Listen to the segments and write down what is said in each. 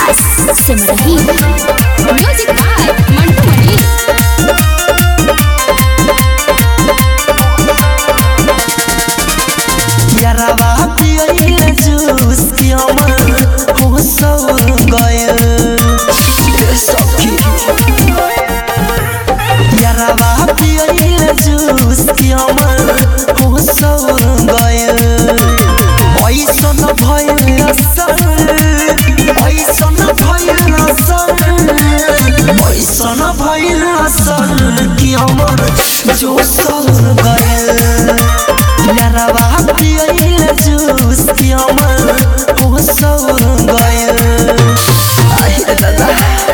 Vikas Simrahi music by Mantu Mani. यारवा पियल juice पियमल हो सो गयल सखी। यारवा पियल जूस पियमल हो सो गयल। ऐसन भइल असर ऐसन भइल असर ऐसन भइल असर कि हमर जोश गयल। यारवा पियल जूस पियमल हो सो गयल। आहे दादा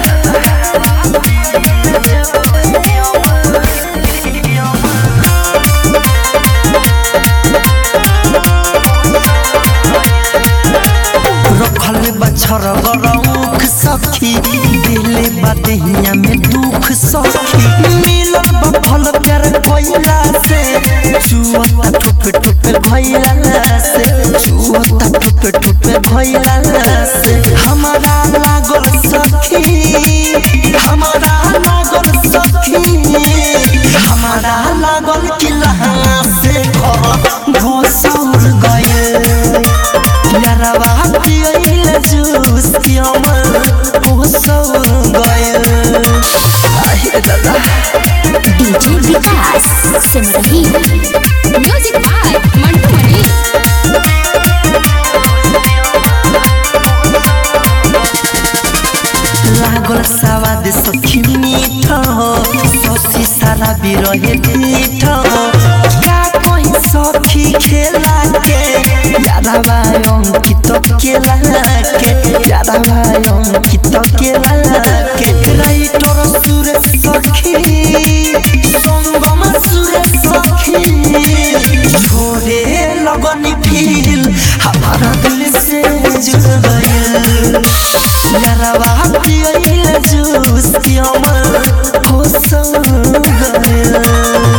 रखल बछर गरौख सखी दिले बदहिया में दुख सखी। मिलल बफल प्यार भइला से चुअता ठुपे ठुपे भइला से चुअता ठुपे ठुपे भइला से हमारा लागल सखी हमारा लागल सखी हमारा लागल कि लहा से घोसर गए। यारवा पियल जूस पियमल हो सो गयल। आहे दादा DJ Vikas Simrahi music by Mantu Mani. लागल सवाद सखी मीठ ससी सारा बिरहे पीठ। क्या कहीं सखी खेला के यारवा अंकित केला के यारवा अंकित केला के। राइटर सुरेश सखी संगम सुरेश सखी छोड़े लगनी फील हमारा दिल से जुड़ गयल। यारवा पियल जूस पियमल हो सो गयल।